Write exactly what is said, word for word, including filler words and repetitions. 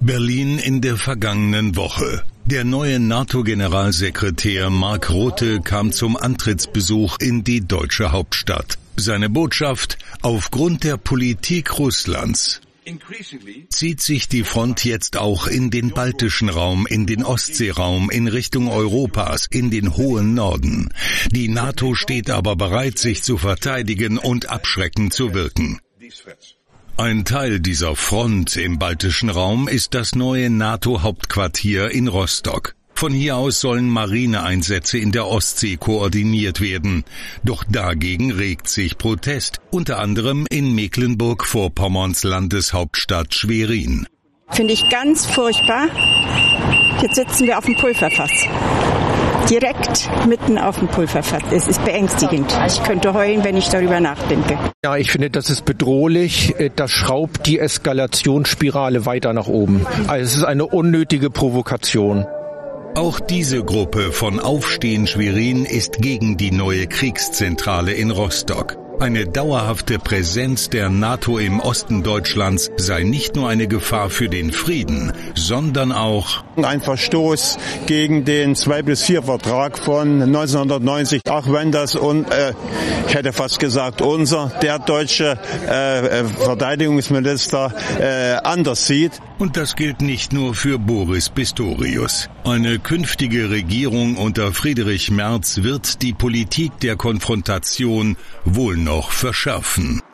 Berlin in der vergangenen Woche. Der neue NATO-Generalsekretär Mark Rutte kam zum Antrittsbesuch in die deutsche Hauptstadt. Seine Botschaft: Aufgrund der Politik Russlands zieht sich die Front jetzt auch in den baltischen Raum, in den Ostseeraum, in Richtung Europas, in den hohen Norden. Die NATO steht aber bereit, sich zu verteidigen und abschreckend zu wirken. Ein Teil dieser Front im baltischen Raum ist das neue NATO-Hauptquartier in Rostock. Von hier aus sollen Marineeinsätze in der Ostsee koordiniert werden. Doch dagegen regt sich Protest, unter anderem in Mecklenburg-Vorpommerns Landeshauptstadt Schwerin. Finde ich ganz furchtbar. Jetzt sitzen wir auf dem Pulverfass. Direkt mitten auf dem Pulverfass. Es ist beängstigend. Ich könnte heulen, wenn ich darüber nachdenke. Ja, ich finde, das ist bedrohlich. Das schraubt die Eskalationsspirale weiter nach oben. Also es ist eine unnötige Provokation. Auch diese Gruppe von Aufstehen Schwerin ist gegen die neue Kriegszentrale in Rostock. Eine dauerhafte Präsenz der NATO im Osten Deutschlands sei nicht nur eine Gefahr für den Frieden, sondern auch ein Verstoß gegen den zwei plus vier Vertrag von neunzehnhundertneunzig. Auch wenn das, un, äh, ich hätte fast gesagt, unser, der deutsche äh, Verteidigungsminister äh, anders sieht. Und das gilt nicht nur für Boris Pistorius. Eine künftige Regierung unter Friedrich Merz wird die Politik der Konfrontation wohl noch verschärfen.